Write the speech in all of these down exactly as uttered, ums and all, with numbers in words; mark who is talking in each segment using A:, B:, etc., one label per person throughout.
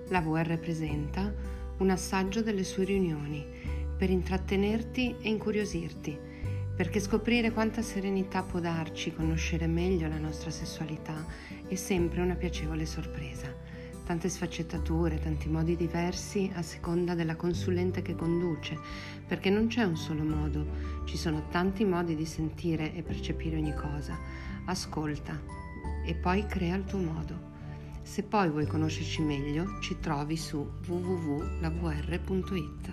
A: la V R presenta un assaggio delle sue riunioni per intrattenerti e incuriosirti, perché scoprire quanta serenità può darci conoscere meglio la nostra sessualità è sempre una piacevole sorpresa. Tante sfaccettature, tanti modi diversi a seconda della consulente che conduce, perché non c'è un solo modo, ci sono tanti modi di sentire e percepire ogni cosa. Ascolta e poi crea il tuo modo. Se poi vuoi conoscerci meglio, ci trovi su w w w punto la v r punto i t.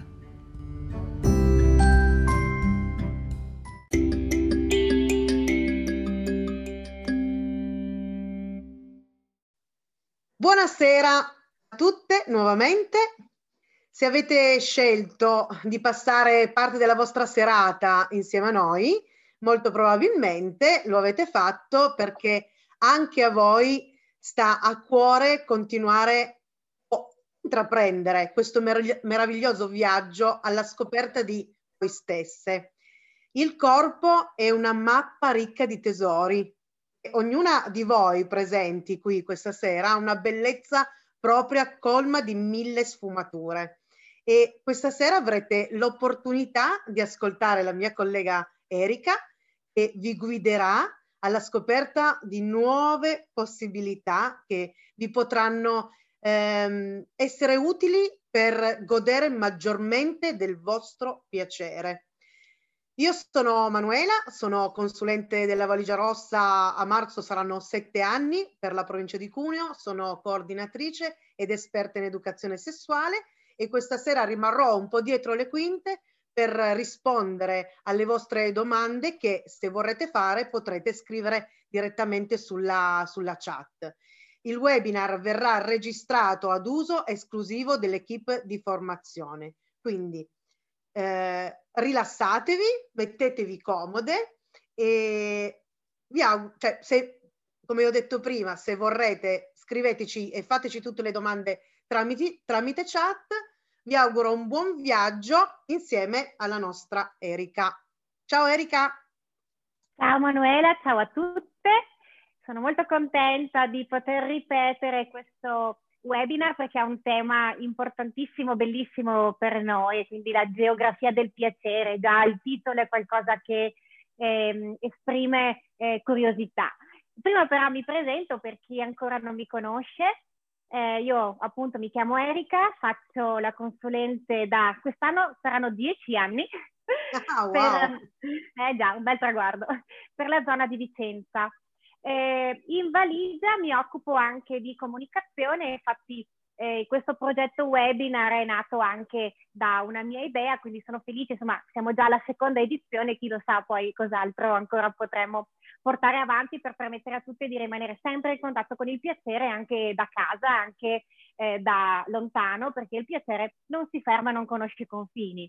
B: Buonasera a tutte nuovamente. Se avete scelto di passare parte della vostra serata insieme a noi, molto probabilmente lo avete fatto perché anche a voi sta a cuore continuare o intraprendere questo meravigli- meraviglioso viaggio alla scoperta di voi stesse. Il corpo è una mappa ricca di tesori. Ognuna di voi presenti qui questa sera ha una bellezza propria colma di mille sfumature e questa sera avrete l'opportunità di ascoltare la mia collega Erika che vi guiderà alla scoperta di nuove possibilità che vi potranno ehm, essere utili per godere maggiormente del vostro piacere. Io sono Manuela, sono consulente della Valigia Rossa, a marzo saranno sette anni per la provincia di Cuneo, sono coordinatrice ed esperta in educazione sessuale e questa sera rimarrò un po' dietro le quinte per rispondere alle vostre domande che se vorrete fare potrete scrivere direttamente sulla, sulla chat. Il webinar verrà registrato ad uso esclusivo dell'equipe di formazione, quindi eh, rilassatevi, mettetevi comode e vi auguro, cioè, se, come ho detto prima, se vorrete scriveteci e fateci tutte le domande tramite, tramite chat. Vi auguro un buon viaggio insieme alla nostra Erika. Ciao Erika!
C: Ciao Manuela, ciao a tutte. Sono molto contenta di poter ripetere questo webinar perché è un tema importantissimo, bellissimo per noi, quindi la geografia del piacere, già il titolo è qualcosa che eh, esprime eh, curiosità. Prima però mi presento per chi ancora non mi conosce. Eh, io appunto mi chiamo Erika, faccio la consulente da quest'anno, saranno dieci anni.
B: Ah, wow.
C: per, eh già, un bel traguardo, per la zona di Vicenza. Eh, in Valigia mi occupo anche di comunicazione, infatti eh, questo progetto webinar è nato anche da una mia idea, quindi sono felice, insomma siamo già alla seconda edizione, chi lo sa poi cos'altro ancora potremo portare avanti per permettere a tutti di rimanere sempre in contatto con il piacere anche da casa, anche eh, da lontano, perché il piacere non si ferma, non conosce confini.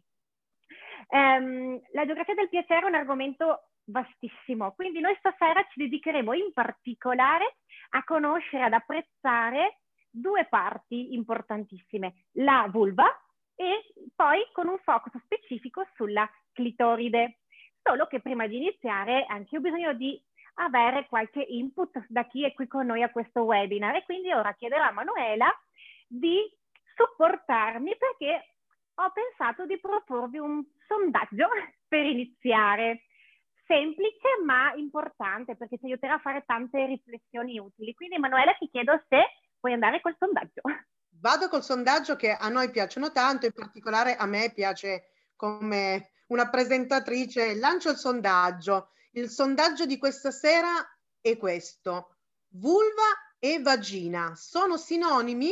C: Um, la geografia del piacere è un argomento vastissimo, quindi noi stasera ci dedicheremo in particolare a conoscere, ad apprezzare due parti importantissime, la vulva e poi con un focus specifico sulla clitoride. Solo che prima di iniziare anche ho bisogno di avere qualche input da chi è qui con noi a questo webinar e quindi ora chiederò a Manuela di supportarmi perché ho pensato di proporvi un sondaggio per iniziare, semplice ma importante perché ci aiuterà a fare tante riflessioni utili. Quindi Emanuela ti chiedo se puoi andare col sondaggio.
B: Vado col sondaggio che a noi piacciono tanto, in particolare a me piace come una presentatrice. Lancio il sondaggio. Il sondaggio di questa sera è questo: vulva e vagina sono sinonimi?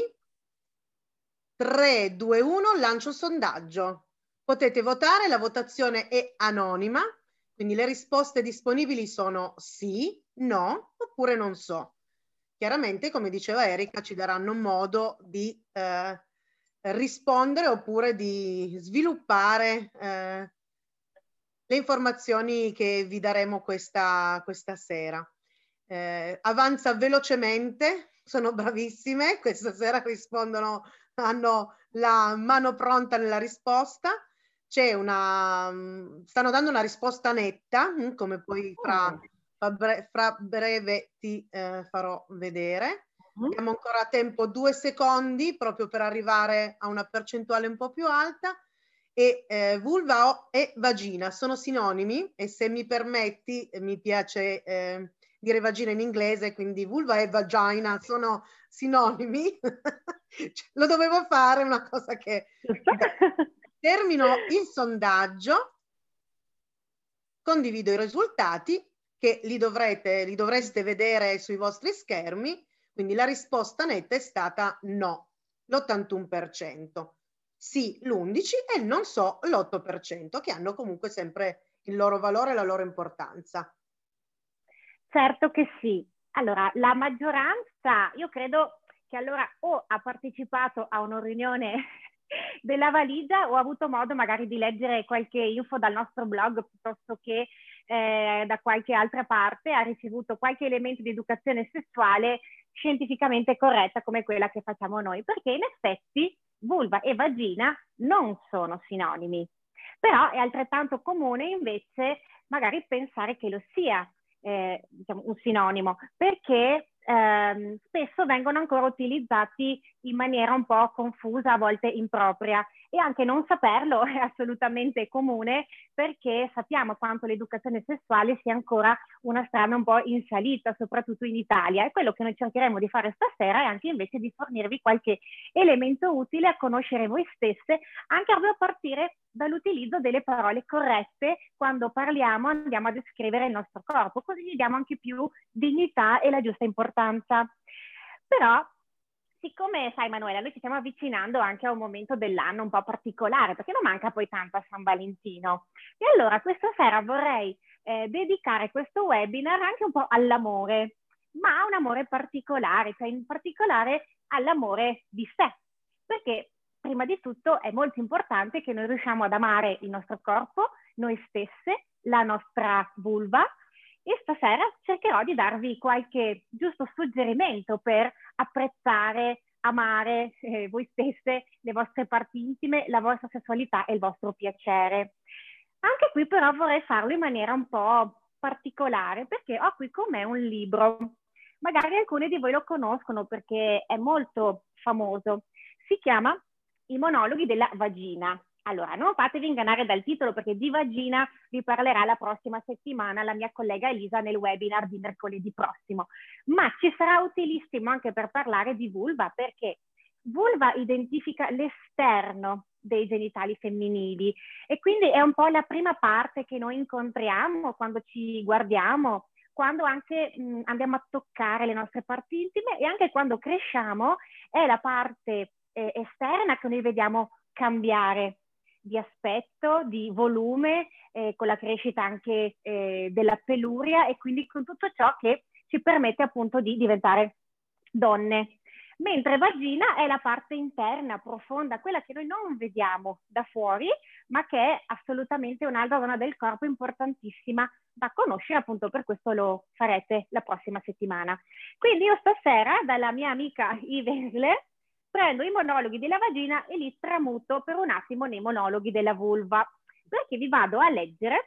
B: tre, due, uno, lancio il sondaggio. Potete votare, la votazione è anonima, quindi le risposte disponibili sono sì, no oppure non so. Chiaramente, come diceva Erika, ci daranno modo di eh, rispondere oppure di sviluppare eh, le informazioni che vi daremo questa, questa sera. Eh, avanza velocemente, sono bravissime, questa sera rispondono, hanno la mano pronta nella risposta. C'è una, stanno dando una risposta netta, come poi fra, fra breve ti eh, farò vedere. Abbiamo ancora tempo, due secondi, proprio per arrivare a una percentuale un po' più alta. E eh, vulva e vagina sono sinonimi, e se mi permetti, mi piace eh, dire vagina in inglese, quindi vulva e vagina sono sinonimi. Lo dovevo fare, una cosa che... Termino il sondaggio, condivido i risultati che li dovrete, li dovreste vedere sui vostri schermi, quindi la risposta netta è stata no, l'ottantuno per cento. Sì, l'undici per cento, e non so, l'otto per cento, che hanno comunque sempre il loro valore e la loro importanza.
C: Certo che sì. Allora, la maggioranza, io credo che allora o ha partecipato a una riunione della valigia o ha avuto modo magari di leggere qualche info dal nostro blog, piuttosto che eh, da qualche altra parte, ha ricevuto qualche elemento di educazione sessuale scientificamente corretta come quella che facciamo noi, perché in effetti vulva e vagina non sono sinonimi, però è altrettanto comune invece magari pensare che lo sia. Eh, diciamo un sinonimo, perché ehm, spesso vengono ancora utilizzati in maniera un po' confusa, a volte impropria, e anche non saperlo è assolutamente comune, perché sappiamo quanto l'educazione sessuale sia ancora una strada un po' in salita, soprattutto in Italia, e quello che noi cercheremo di fare stasera è anche invece di fornirvi qualche elemento utile a conoscere voi stesse, anche a partire dall'utilizzo delle parole corrette quando parliamo, andiamo a descrivere il nostro corpo, così gli diamo anche più dignità e la giusta importanza. Però, siccome, sai Manuela, noi ci stiamo avvicinando anche a un momento dell'anno un po' particolare, perché non manca poi tanto a San Valentino, e allora questa sera vorrei eh, dedicare questo webinar anche un po' all'amore, ma a un amore particolare, cioè in particolare all'amore di sé, perché prima di tutto è molto importante che noi riusciamo ad amare il nostro corpo, noi stesse, la nostra vulva, e stasera cercherò di darvi qualche giusto suggerimento per apprezzare, amare eh, voi stesse, le vostre parti intime, la vostra sessualità e il vostro piacere. Anche qui però vorrei farlo in maniera un po' particolare, perché ho qui con me un libro. Magari alcuni di voi lo conoscono perché è molto famoso. Si chiama I monologhi della vagina. Allora, non fatevi ingannare dal titolo, perché di vagina vi parlerà la prossima settimana la mia collega Elisa nel webinar di mercoledì prossimo. Ma ci sarà utilissimo anche per parlare di vulva, perché vulva identifica l'esterno dei genitali femminili e quindi è un po' la prima parte che noi incontriamo quando ci guardiamo, quando anche mh, andiamo a toccare le nostre parti intime, e anche quando cresciamo è la parte eh, esterna che noi vediamo cambiare di aspetto, di volume, eh, con la crescita anche eh, della peluria, e quindi con tutto ciò che ci permette appunto di diventare donne. Mentre vagina è la parte interna, profonda, quella che noi non vediamo da fuori, ma che è assolutamente un'altra zona del corpo importantissima da conoscere, appunto per questo lo farete la prossima settimana. Quindi io stasera, dalla mia amica Ivesle, prendo i monologhi della vagina e li tramuto per un attimo nei monologhi della vulva, perché vi vado a leggere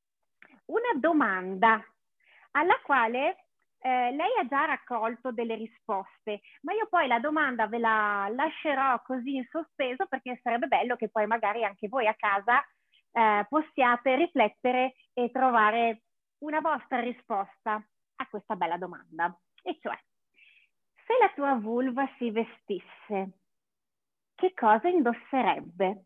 C: una domanda alla quale eh, lei ha già raccolto delle risposte, ma io poi la domanda ve la lascerò così in sospeso, perché sarebbe bello che poi magari anche voi a casa eh, possiate riflettere e trovare una vostra risposta a questa bella domanda, e cioè: se la tua vulva si vestisse, che cosa indosserebbe?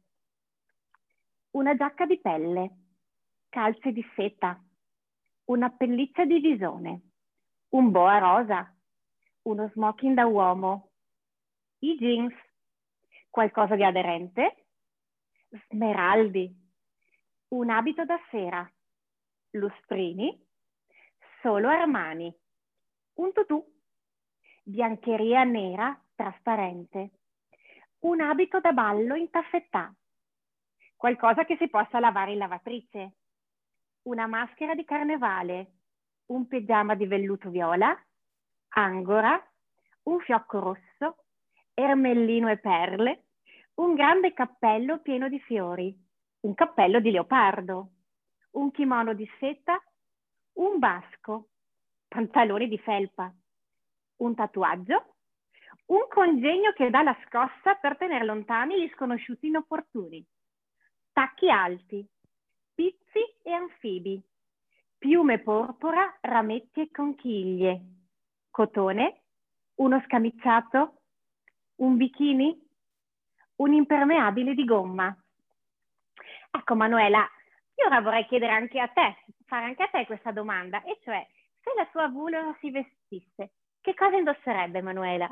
C: Una giacca di pelle, calze di seta, una pelliccia di visone, un boa rosa, uno smoking da uomo, i jeans, qualcosa di aderente, smeraldi, un abito da sera, lustrini, solo Armani, un tutù, biancheria nera trasparente, un abito da ballo in taffetà, qualcosa che si possa lavare in lavatrice, una maschera di carnevale, un pigiama di velluto viola, angora, un fiocco rosso, ermellino e perle, un grande cappello pieno di fiori, un cappello di leopardo, un kimono di seta, un basco, pantaloni di felpa, un tatuaggio, Un congegno che dà la scossa per tenere lontani gli sconosciuti inopportuni. Tacchi alti, pizzi e anfibi, piume porpora, rametti e conchiglie, cotone, uno scamiciato, un bikini, un impermeabile di gomma. Ecco Manuela, io ora vorrei chiedere anche a te, fare anche a te questa domanda, e cioè, se la tua vulva si vestisse, che cosa indosserebbe Manuela?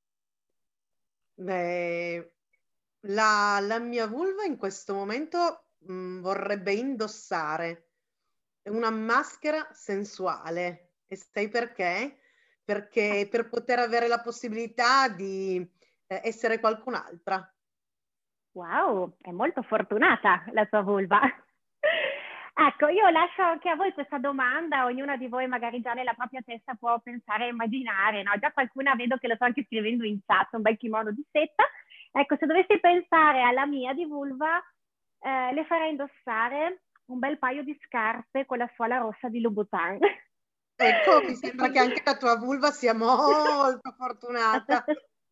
B: Beh, la, la mia vulva in questo momento mh, vorrebbe indossare una maschera sensuale. E sai perché? Perché per poter avere la possibilità di eh, essere qualcun'altra.
C: Wow, è molto fortunata la tua vulva. Ecco, io lascio anche a voi questa domanda, ognuna di voi magari già nella propria testa può pensare e immaginare, no? Già qualcuna vedo che lo sta anche scrivendo in chat, un bel kimono di seta. Ecco, se dovessi pensare alla mia di vulva, eh, le farei indossare un bel paio di scarpe con la suola rossa di Louboutin.
B: Ecco, mi sembra che anche la tua vulva sia molto fortunata.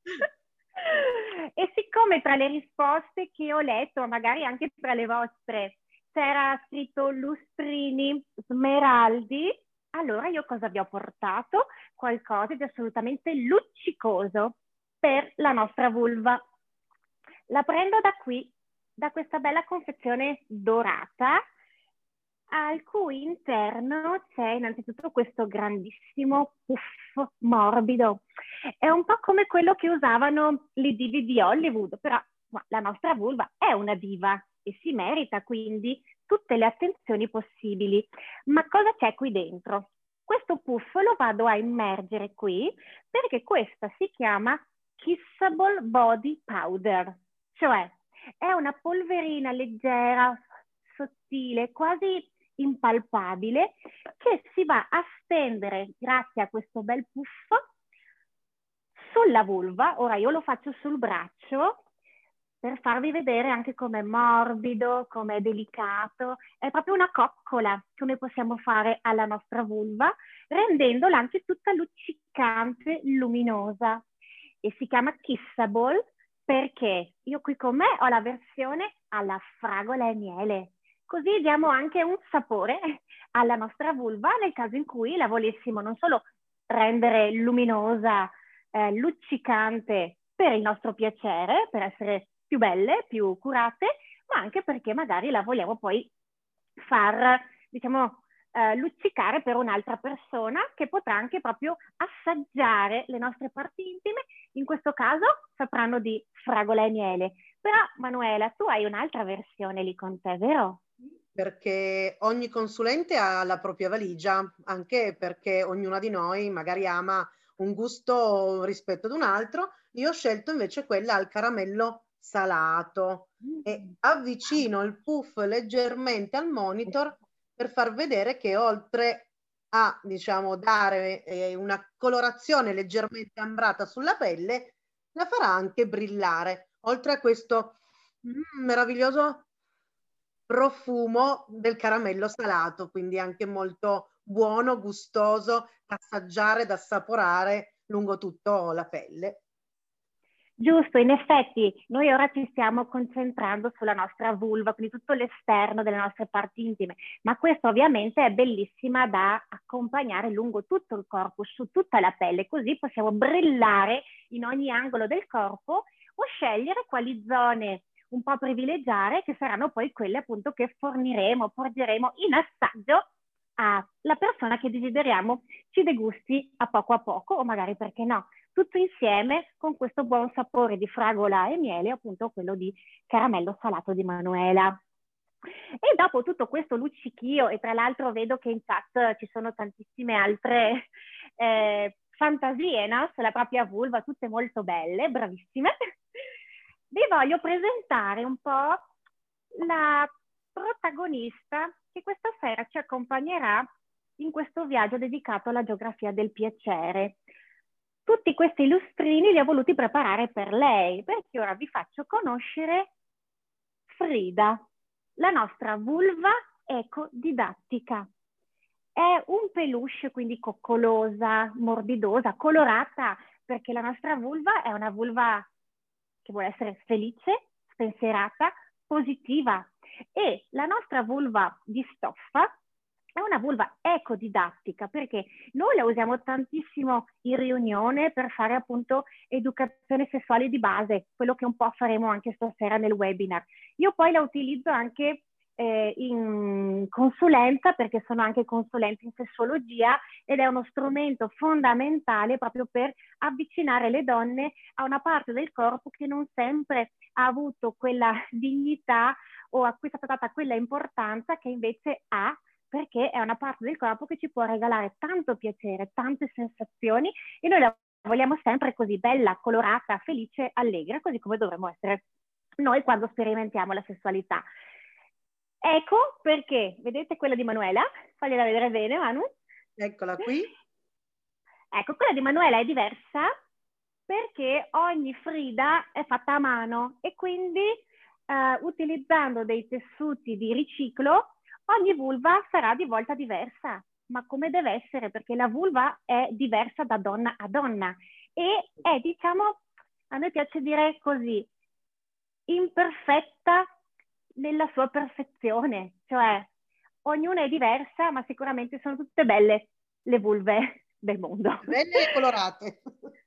C: E siccome tra le risposte che ho letto, magari anche tra le vostre, c'era scritto lustrini, smeraldi, allora io cosa vi ho portato? Qualcosa di assolutamente luccicoso per la nostra vulva. La prendo da qui, da questa bella confezione dorata, al cui interno c'è innanzitutto questo grandissimo puff morbido. È un po' come quello che usavano le dive di Hollywood, però la nostra vulva è una diva e si merita quindi tutte le attenzioni possibili. Ma cosa c'è qui dentro? Questo puff lo vado a immergere qui perché questa si chiama Kissable Body Powder, cioè è una polverina leggera, sottile, quasi impalpabile, che si va a stendere grazie a questo bel puff sulla vulva. Ora io lo faccio sul braccio per farvi vedere anche com'è morbido, com'è delicato. È proprio una coccola che noi possiamo fare alla nostra vulva, rendendola anche tutta luccicante, luminosa. E si chiama Kissable perché io qui con me ho la versione alla fragola e miele. Così diamo anche un sapore alla nostra vulva nel caso in cui la volessimo non solo rendere luminosa, eh, luccicante per il nostro piacere, per essere più belle, più curate, ma anche perché magari la vogliamo poi far, diciamo, eh, luccicare per un'altra persona che potrà anche proprio assaggiare le nostre parti intime. In questo caso sapranno di fragola e miele. Però Manuela, tu hai un'altra versione lì con te, vero?
B: Perché ogni consulente ha la propria valigia, anche perché ognuna di noi magari ama un gusto rispetto ad un altro. Io ho scelto invece quella al caramello salato mm. e avvicino il puff leggermente al monitor per far vedere che oltre a, diciamo, dare eh, una colorazione leggermente ambrata sulla pelle, la farà anche brillare, oltre a questo mm, meraviglioso profumo del caramello salato, quindi anche molto buono, gustoso da assaggiare, da assaporare lungo tutta la pelle.
C: Giusto, in effetti noi ora ci stiamo concentrando sulla nostra vulva, quindi tutto l'esterno delle nostre parti intime, ma questo ovviamente è bellissima da accompagnare lungo tutto il corpo, su tutta la pelle, così possiamo brillare in ogni angolo del corpo o scegliere quali zone un po' privilegiare, che saranno poi quelle appunto che forniremo, porgeremo in assaggio alla persona che desideriamo ci degusti a poco a poco, o magari perché no, tutto insieme con questo buon sapore di fragola e miele, appunto quello di caramello salato di Manuela. E dopo tutto questo luccichio, e tra l'altro vedo che in chat ci sono tantissime altre eh, fantasie, no? Sulla propria vulva, tutte molto belle, bravissime. Vi voglio presentare un po' la protagonista che questa sera ci accompagnerà in questo viaggio dedicato alla geografia del piacere. Tutti questi lustrini li ho voluti preparare per lei, perché ora vi faccio conoscere Frida, la nostra vulva ecodidattica. È un peluche, quindi coccolosa, morbidosa, colorata, perché la nostra vulva è una vulva che vuole essere felice, spensierata, positiva, e la nostra vulva di stoffa è una vulva ecodidattica, perché noi la usiamo tantissimo in riunione per fare appunto educazione sessuale di base, quello che un po' faremo anche stasera nel webinar. Io poi la utilizzo anche eh, in consulenza, perché sono anche consulente in sessuologia, ed è uno strumento fondamentale proprio per avvicinare le donne a una parte del corpo che non sempre ha avuto quella dignità o a cui è stata data quella importanza che invece ha, perché è una parte del corpo che ci può regalare tanto piacere, tante sensazioni, e noi la vogliamo sempre così bella, colorata, felice, allegra, così come dovremmo essere noi quando sperimentiamo la sessualità. Ecco perché, vedete quella di Manuela? Fagliela vedere bene, Manu.
B: Eccola qui.
C: Ecco, quella di Manuela è diversa perché ogni frida è fatta a mano e quindi eh, utilizzando dei tessuti di riciclo ogni vulva sarà di volta diversa, ma come deve essere, perché la vulva è diversa da donna a donna e è, diciamo, a noi piace dire così, imperfetta nella sua perfezione, cioè ognuna è diversa, ma sicuramente sono tutte belle le vulve del mondo.
B: Belle e colorate.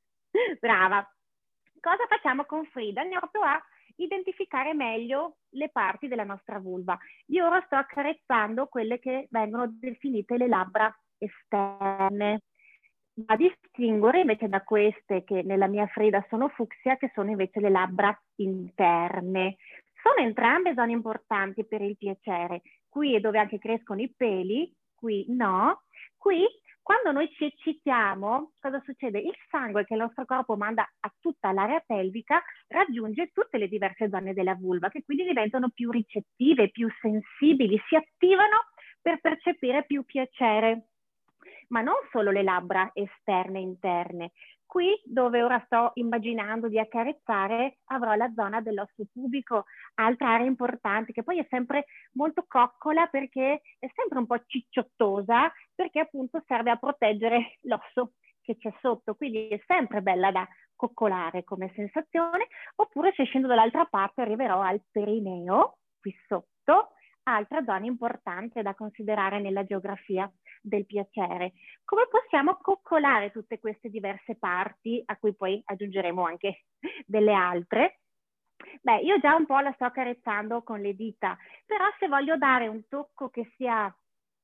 C: Brava. Cosa facciamo con Frida? Andiamo proprio a identificare meglio le parti della nostra vulva. Io ora sto accarezzando quelle che vengono definite le labbra esterne, da distinguere invece da queste che nella mia Frida sono fucsia, che sono invece le labbra interne. Sono entrambe zone importanti per il piacere. Qui è dove anche crescono i peli, qui no. Qui, quando noi ci eccitiamo, cosa succede? Il sangue che il nostro corpo manda a tutta l'area pelvica raggiunge tutte le diverse zone della vulva, che quindi diventano più ricettive, più sensibili, si attivano per percepire più piacere. Ma non solo le labbra esterne e interne. Qui, dove ora sto immaginando di accarezzare, avrò la zona dell'osso pubico, altra area importante, che poi è sempre molto coccola perché è sempre un po' cicciottosa, perché appunto serve a proteggere l'osso che c'è sotto, quindi è sempre bella da coccolare come sensazione. Oppure se scendo dall'altra parte arriverò al perineo, qui sotto, altra zona importante da considerare nella geografia del piacere. Come possiamo coccolare tutte queste diverse parti, a cui poi aggiungeremo anche delle altre? Beh, io già un po' la sto accarezzando con le dita, però se voglio dare un tocco che sia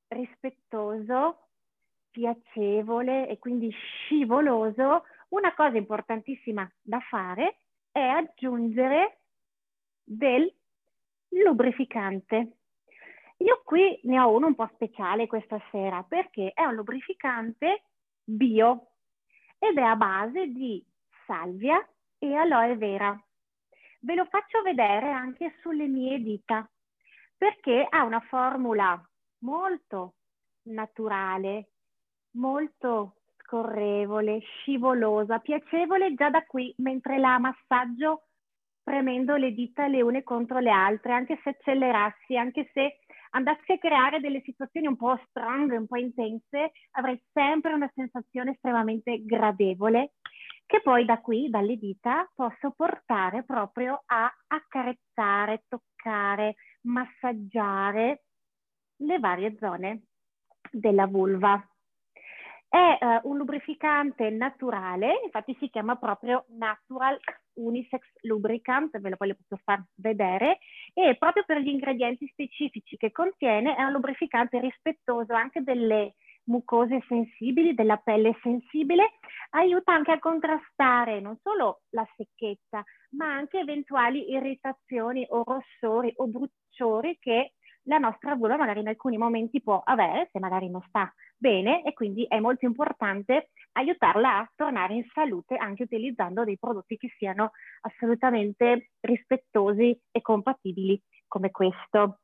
C: rispettoso, piacevole e quindi scivoloso, una cosa importantissima da fare è aggiungere del lubrificante. Io qui ne ho uno un po' speciale questa sera perché è un lubrificante bio ed è a base di salvia e aloe vera. Ve lo faccio vedere anche sulle mie dita perché ha una formula molto naturale, molto scorrevole, scivolosa, piacevole già da qui mentre la massaggio premendo le dita le une contro le altre, anche se accelerassi, anche se andassi a creare delle situazioni un po' strong, un po' intense, avrei sempre una sensazione estremamente gradevole che poi da qui, dalle dita, posso portare proprio a accarezzare, toccare, massaggiare le varie zone della vulva. È uh, un lubrificante naturale, infatti si chiama proprio Natural Unisex Lubricant, ve lo voglio far vedere, e proprio per gli ingredienti specifici che contiene è un lubrificante rispettoso anche delle mucose sensibili, della pelle sensibile, aiuta anche a contrastare non solo la secchezza, ma anche eventuali irritazioni o rossori o bruciori che la nostra vulva magari in alcuni momenti può avere, se magari non sta bene, e quindi è molto importante aiutarla a tornare in salute anche utilizzando dei prodotti che siano assolutamente rispettosi e compatibili come questo.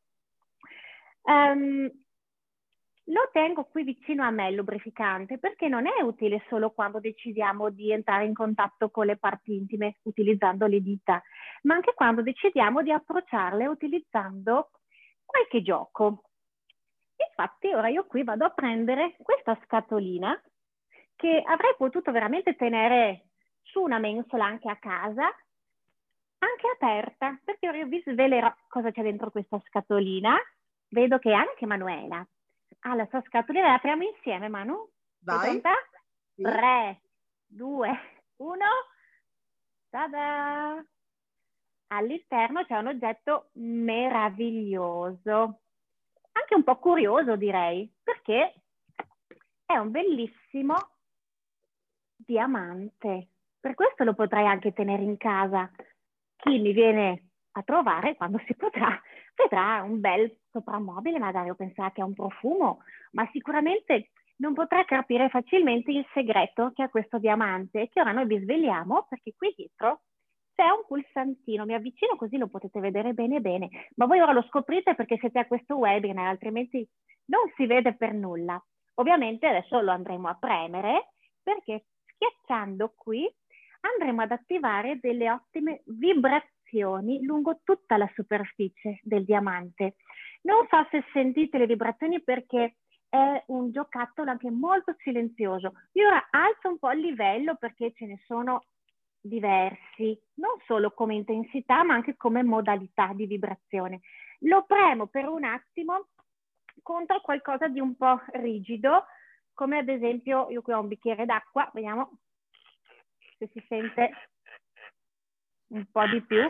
C: Um, lo tengo qui vicino a me il lubrificante perché non è utile solo quando decidiamo di entrare in contatto con le parti intime utilizzando le dita, ma anche quando decidiamo di approcciarle utilizzando qualche gioco. Infatti ora io qui vado a prendere questa scatolina che avrei potuto veramente tenere su una mensola anche a casa, anche aperta, perché ora io vi svelerò cosa c'è dentro questa scatolina. Vedo che anche Manuela ha la sua scatolina, la apriamo insieme, Manu? Sei
B: Vai.
C: pronta?
B: Sì.
C: tre, due, uno. Tada! All'interno c'è un oggetto meraviglioso, anche un po' curioso direi, perché è un bellissimo diamante. Per questo lo potrei anche tenere in casa. Chi mi viene a trovare, quando si potrà, vedrà un bel soprammobile, magari o penserà che è un profumo, ma sicuramente non potrà capire facilmente il segreto che ha questo diamante, che ora noi vi sveliamo, perché qui dietro c'è un pulsantino. Mi avvicino così lo potete vedere bene bene, ma voi ora lo scoprite perché siete a questo webinar, altrimenti non si vede per nulla. Ovviamente adesso lo andremo a premere, perché schiacciando qui andremo ad attivare delle ottime vibrazioni lungo tutta la superficie del diamante. Non so se sentite le vibrazioni perché è un giocattolo anche molto silenzioso. Io ora alzo un po' il livello perché ce ne sono diversi, non solo come intensità ma anche come modalità di vibrazione. Lo premo per un attimo contro qualcosa di un po' rigido, come ad esempio, io qui ho un bicchiere d'acqua, vediamo se si sente un po' di più.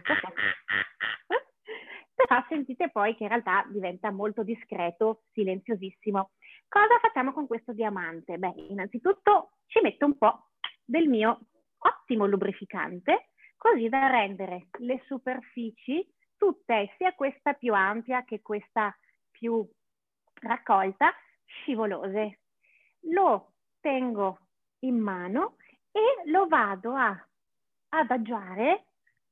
C: Però sentite poi che in realtà diventa molto discreto, silenziosissimo. Cosa facciamo con questo diamante? Beh, innanzitutto ci metto un po' del mio ottimo lubrificante, così da rendere le superfici tutte, sia questa più ampia che questa più raccolta, scivolose. Lo tengo in mano e lo vado a adagiare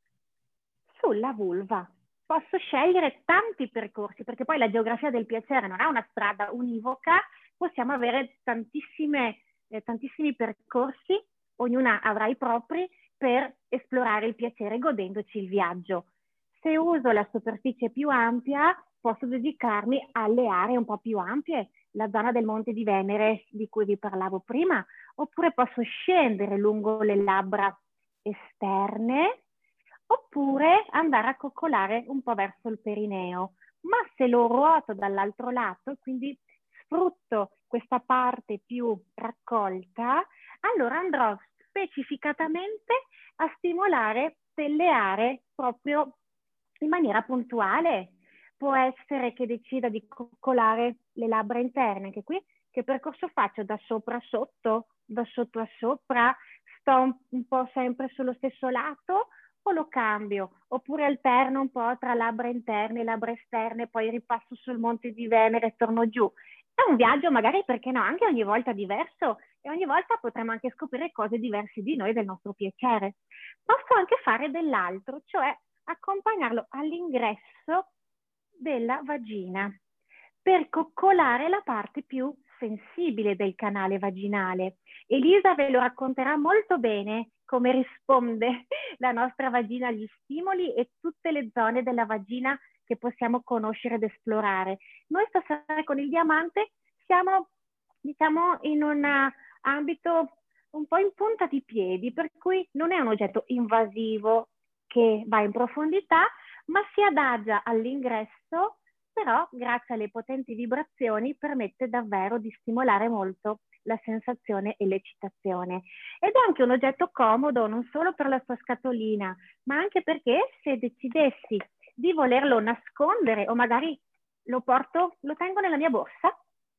C: sulla vulva. Posso scegliere tanti percorsi, perché poi la geografia del piacere non è una strada univoca, possiamo avere tantissime, eh, tantissimi percorsi, ognuna avrà i propri, per esplorare il piacere godendoci il viaggio. Se uso la superficie più ampia, posso dedicarmi alle aree un po' più ampie, la zona del Monte di Venere di cui vi parlavo prima, oppure posso scendere lungo le labbra esterne, oppure andare a coccolare un po' verso il perineo. Ma se lo ruoto dall'altro lato e quindi sfrutto questa parte più raccolta, allora andrò specificatamente a stimolare delle aree proprio in maniera puntuale. Può essere che decida di coccolare le labbra interne, che qui che percorso faccio? Da sopra a sotto, da sotto a sopra, sto un, un po' sempre sullo stesso lato o lo cambio? Oppure alterno un po' tra labbra interne e labbra esterne, poi ripasso sul Monte di Venere e torno giù. È un viaggio magari, perché no, anche ogni volta diverso, e ogni volta potremo anche scoprire cose diverse di noi, del nostro piacere. Posso anche fare dell'altro, cioè accompagnarlo all'ingresso della vagina per coccolare la parte più sensibile del canale vaginale. Elisa ve lo racconterà molto bene come risponde la nostra vagina agli stimoli e tutte le zone della vagina che possiamo conoscere ed esplorare. Noi stasera con il diamante siamo, diciamo, in un ambito un po' in punta di piedi, per cui non è un oggetto invasivo che va in profondità, ma si adagia all'ingresso, però grazie alle potenti vibrazioni permette davvero di stimolare molto la sensazione e l'eccitazione. Ed è anche un oggetto comodo non solo per la sua scatolina, ma anche perché se decidessi di volerlo nascondere o magari lo porto, lo tengo nella mia borsa,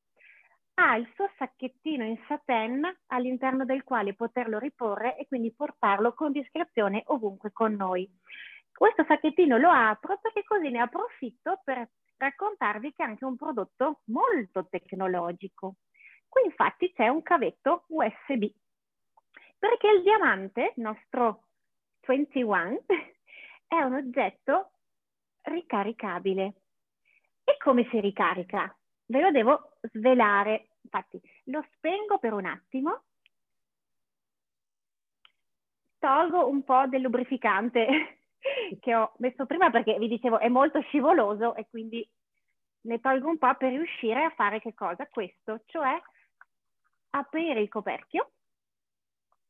C: ha il suo sacchettino in satin all'interno del quale poterlo riporre e quindi portarlo con discrezione ovunque con noi. Questo sacchettino lo apro perché così ne approfitto per raccontarvi che è anche un prodotto molto tecnologico. Qui infatti c'è un cavetto U S B, perché il diamante, il nostro ventuno, è un oggetto ricaricabile. E come si ricarica? Ve lo devo svelare. Infatti lo spengo per un attimo, tolgo un po' del lubrificante che ho messo prima perché vi dicevo è molto scivoloso e quindi ne tolgo un po' per riuscire a fare che cosa? Questo, cioè aprire il coperchio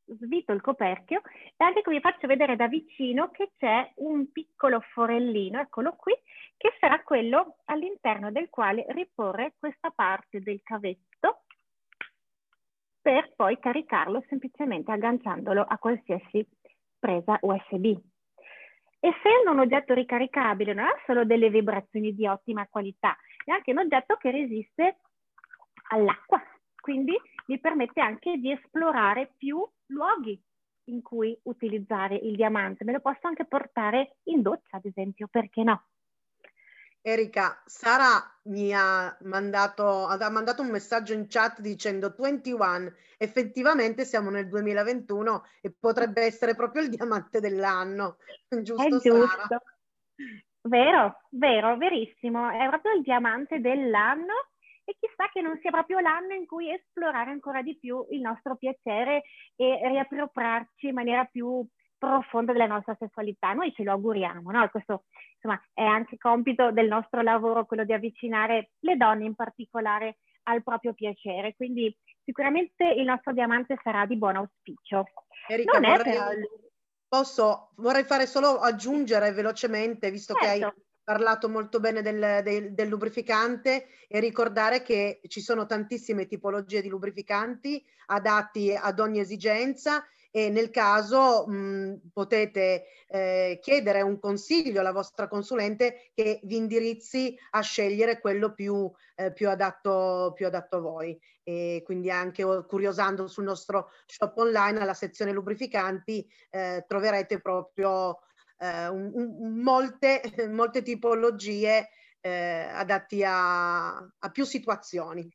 C: svito il coperchio e anche qui vi faccio vedere da vicino che c'è un piccolo forellino, eccolo qui, che sarà quello all'interno del quale riporre questa parte del cavetto per poi caricarlo semplicemente agganciandolo a qualsiasi presa U S B. Essendo un oggetto ricaricabile non ha solo delle vibrazioni di ottima qualità, è anche un oggetto che resiste all'acqua, quindi mi permette anche di esplorare più luoghi in cui utilizzare il diamante. Me lo posso anche portare in doccia, ad esempio, perché no?
B: Erika, Sara mi ha mandato, ha mandato un messaggio in chat dicendo ventuno, effettivamente siamo nel duemilaventuno e potrebbe essere proprio il diamante dell'anno, giusto
C: È
B: Sara?
C: giusto, vero, vero, verissimo, è proprio il diamante dell'anno e chissà che non sia proprio l'anno in cui esplorare ancora di più il nostro piacere e riappropriarci in maniera più profonda della nostra sessualità. Noi ce lo auguriamo, no? Questo insomma è anche compito del nostro lavoro, quello di avvicinare le donne in particolare al proprio piacere, quindi sicuramente il nostro diamante sarà di buon auspicio.
B: Erika,
C: non
B: vorrei,
C: è però...
B: posso, vorrei fare solo aggiungere velocemente, visto
C: certo.
B: che hai parlato molto bene del, del, del lubrificante, e ricordare che ci sono tantissime tipologie di lubrificanti adatti ad ogni esigenza e nel caso mh, potete eh, chiedere un consiglio alla vostra consulente che vi indirizzi a scegliere quello più, eh, più, adatto, più adatto a voi. E quindi anche curiosando sul nostro shop online alla sezione lubrificanti eh, troverete proprio eh, un, un, molte, molte tipologie eh, adatti a, a più situazioni.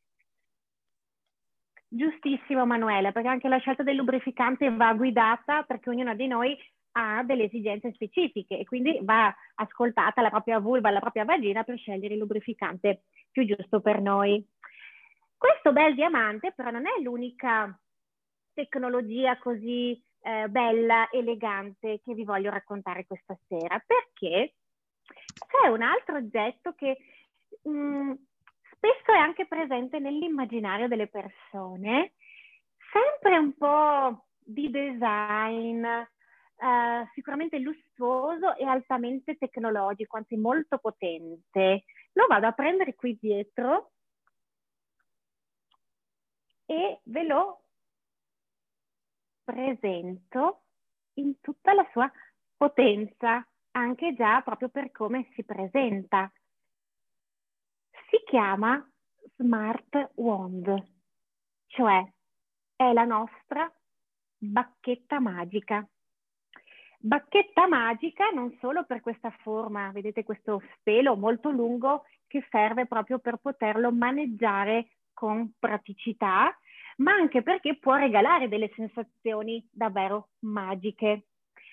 C: Giustissimo Manuela, perché anche la scelta del lubrificante va guidata perché ognuno di noi ha delle esigenze specifiche e quindi va ascoltata la propria vulva, la propria vagina per scegliere il lubrificante più giusto per noi. Questo bel diamante però non è l'unica tecnologia così eh, bella, elegante che vi voglio raccontare questa sera, perché c'è un altro oggetto che mh, spesso è anche presente nell'immaginario delle persone, sempre un po' di design, eh, sicuramente lussuoso e altamente tecnologico, anzi molto potente. Lo vado a prendere qui dietro e ve lo presento in tutta la sua potenza, anche già proprio per come si presenta. Si chiama Smart Wand, cioè è la nostra bacchetta magica. Bacchetta magica non solo per questa forma, vedete questo stelo molto lungo che serve proprio per poterlo maneggiare con praticità, ma anche perché può regalare delle sensazioni davvero magiche.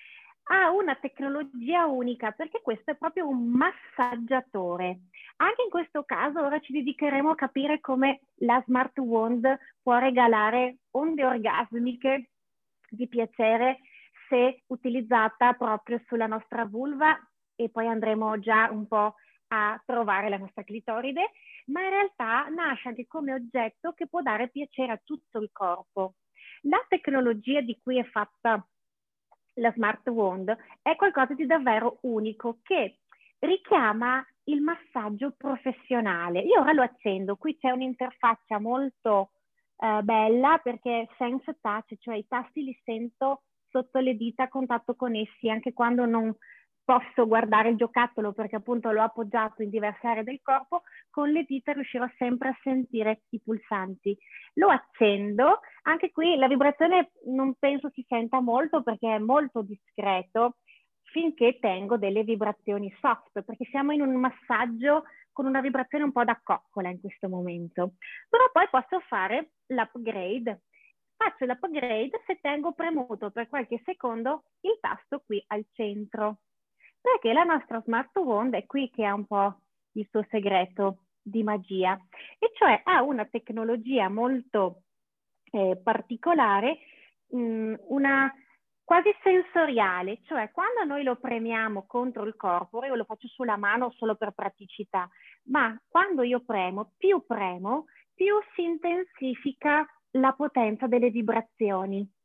C: Ha una tecnologia unica perché questo è proprio un massaggiatore. Anche in questo caso ora ci dedicheremo a capire come la Smart Wand può regalare onde orgasmiche di piacere se utilizzata proprio sulla nostra vulva e poi andremo già un po' a trovare la nostra clitoride, ma in realtà nasce anche come oggetto che può dare piacere a tutto il corpo. La tecnologia di cui è fatta la Smart Wand è qualcosa di davvero unico che richiama il massaggio professionale. Io ora lo accendo, qui c'è un'interfaccia molto eh, bella perché sense touch, cioè i tasti li sento sotto le dita a contatto con essi anche quando non posso guardare il giocattolo perché appunto l'ho appoggiato in diverse aree del corpo, con le dita riuscirò sempre a sentire i pulsanti. Lo accendo, anche qui la vibrazione non penso si senta molto perché è molto discreto, finché tengo delle vibrazioni soft, perché siamo in un massaggio con una vibrazione un po' da coccola in questo momento. Però poi posso fare l'upgrade. Faccio l'upgrade se tengo premuto per qualche secondo il tasto qui al centro, perché la nostra Smart Wand è qui che ha un po' il suo segreto di magia, e cioè ha una tecnologia molto eh, particolare, mh, una quasi sensoriale, cioè quando noi lo premiamo contro il corpo, io lo faccio sulla mano solo per praticità, ma quando io premo, più premo, più si intensifica la potenza delle vibrazioni.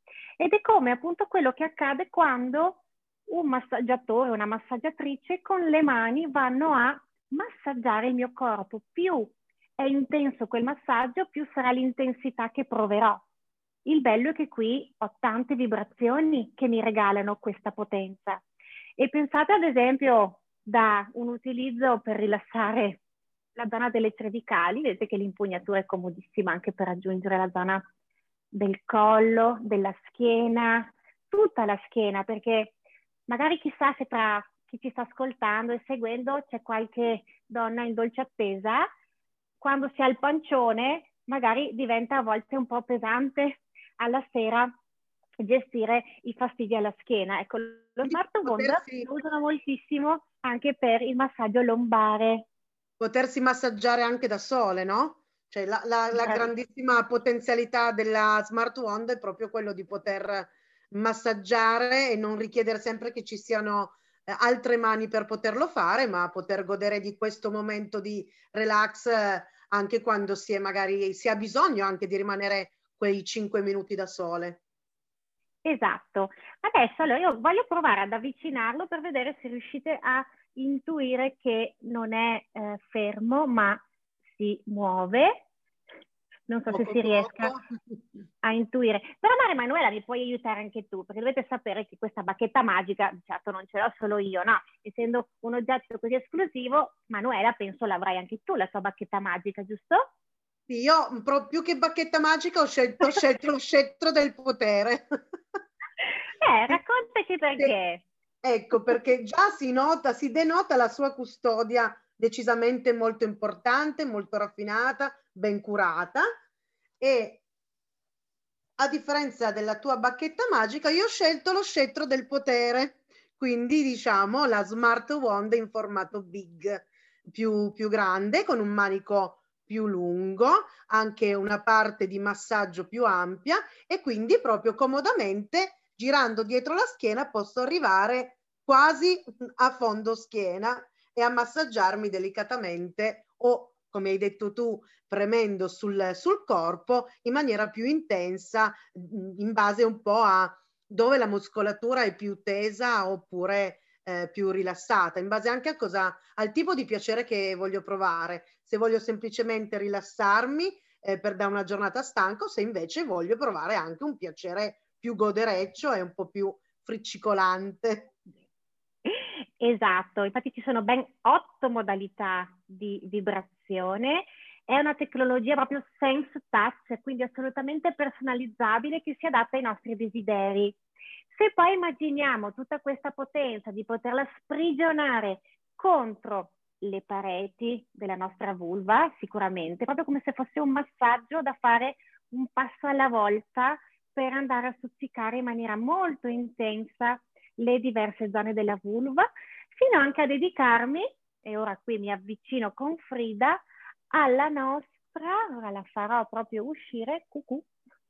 C: Ed è come appunto quello che accade quando un massaggiatore o una massaggiatrice con le mani vanno a massaggiare il mio corpo. Più è intenso quel massaggio, più sarà l'intensità che proverò. Il bello è che qui ho tante vibrazioni che mi regalano questa potenza. E pensate ad esempio da un utilizzo per rilassare la zona delle cervicali, vedete che l'impugnatura è comodissima anche per raggiungere la zona del collo, della schiena, tutta la schiena, perché magari chissà se tra chi ci sta ascoltando e seguendo c'è qualche donna in dolce attesa, quando si ha il pancione magari diventa a volte un po' pesante alla sera gestire i fastidi alla schiena. Ecco, lo Smart Wand
B: Potersi,
C: lo usano moltissimo anche per il massaggio lombare.
B: potersi massaggiare anche da sole, no? Cioè la, la- la
C: Bravi.
B: grandissima potenzialità della Smart Wand è proprio quello di poter massaggiare e non richiedere sempre che ci siano eh, altre mani per poterlo fare, ma poter godere di questo momento di relax eh, anche quando si è magari si ha bisogno anche di rimanere quei cinque minuti da sole.
C: Esatto. Adesso allora io voglio provare ad avvicinarlo per vedere se riuscite a intuire che non è eh, fermo, ma si muove. Non so se
B: Poco
C: si riesca
B: poco.
C: a intuire. Però Maria Emanuela mi puoi aiutare anche tu, perché dovete sapere che questa bacchetta magica, certo non ce l'ho solo io, no? Essendo un oggetto così esclusivo, Manuela penso l'avrai anche tu, la tua bacchetta magica, giusto?
B: Sì, io pro- più che bacchetta magica ho scelto, ho scelto lo scettro del potere.
C: Eh, raccontaci
B: Che-
C: perché.
B: ecco, perché già si nota, si denota la sua custodia decisamente molto importante, molto raffinata, ben curata e a differenza della tua bacchetta magica, io ho scelto lo scettro del potere, quindi diciamo la Smart Wand in formato big, più, più grande, con un manico più lungo, anche una parte di massaggio più ampia e quindi proprio comodamente girando dietro la schiena posso arrivare quasi a fondo schiena e a massaggiarmi delicatamente o, come hai detto tu, premendo sul, sul corpo in maniera più intensa, in base un po' a dove la muscolatura è più tesa oppure eh, più rilassata, in base anche a cosa, al tipo di piacere che voglio provare. Se voglio semplicemente rilassarmi eh, per da una giornata stanca o se invece voglio provare anche un piacere più godereccio e un po' più friccicolante.
C: Esatto, infatti ci sono ben otto modalità di vibrazione. È una tecnologia proprio sense touch, quindi assolutamente personalizzabile che si adatta ai nostri desideri. Se poi immaginiamo tutta questa potenza di poterla sprigionare contro le pareti della nostra vulva, sicuramente, proprio come se fosse un massaggio da fare un passo alla volta per andare a stuzzicare in maniera molto intensa le diverse zone della vulva, fino anche a dedicarmi, e ora qui mi avvicino con Frida, alla nostra, ora la farò proprio uscire, cucù,